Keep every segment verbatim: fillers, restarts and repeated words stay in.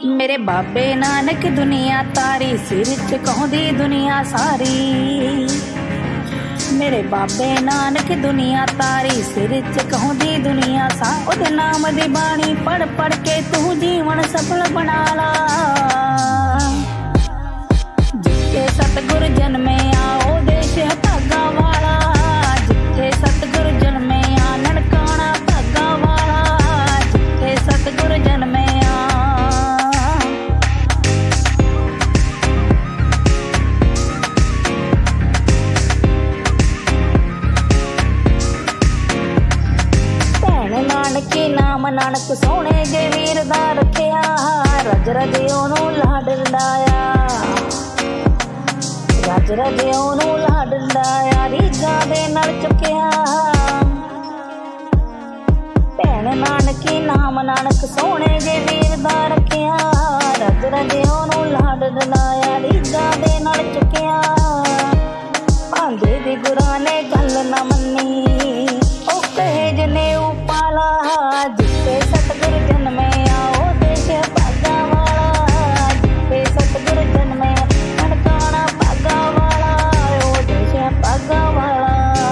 मेरे बाबे नानक दुनिया तारी, सिर च कहूंदी दुनिया सारी। मेरे बाबे नानक दुनिया तारी, सिर च कहूंदी दुनिया सारी। ओदे नाम दी बाणी पढ़ पढ़ के तू जीवन सफल बना ला। जिथे सतगुर जन्मे आओ देश भागा वाला, जिथे सतगुर जन्मे आ ननकाना भागा वाला, जिथे सतगुर जन्मे नानकी नाम नानक सोने जे वीर दा रखिया, रज रज ओनू लाड लडाया, रज रज ओनू लाड लडाया, रीझां दे नल चुकिया। भैन नानकी नाम नानक सोने जे वीर दा रखिया, रज रज ओनू लाड लडाया, रीझां दे नल चुकिया। भांदे दी गुरां ने गल ना मन्नी, ओ कहे जने उपाला, जिथे सतगुर जन्मे आओ देश भागा वाला, जिथे सतगुर जन्मे ननकाना भागा वाला, ओ देश भागा वाला।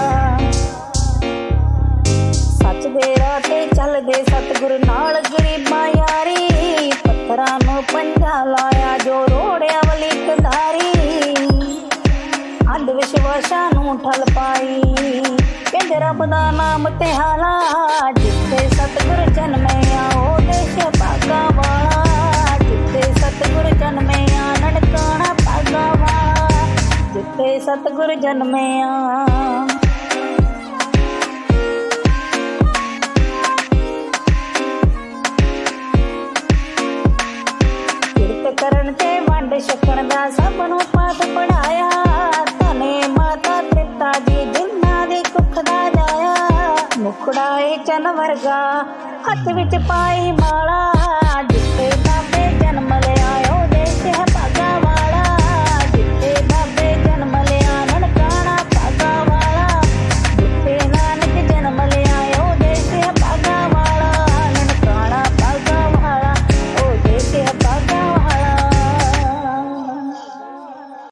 सच दे राह ते चलदे सतगुर नाल गरीबां यारी, पत्थरां नूं पंजा लाया जो रोड़िया वली कधारी। अंध विश्वासां नूं ठल पाई, कहंदे रब दा नाम ते हाला, जिथे सतगुर जन्मे आओ देश भागा वाला, जिथे सतगुर जन्मे आ ननकाना भागा वाला, जिथे सतगुर जन्मे आ। किरत करन ते वंड छकण दा सब नूं पाठ पढ़ाया, धने माता पिता जी जिन्ना दी कुख दा जाया। मुखड़ा ए चन वर्गा हथ विच पाई माला,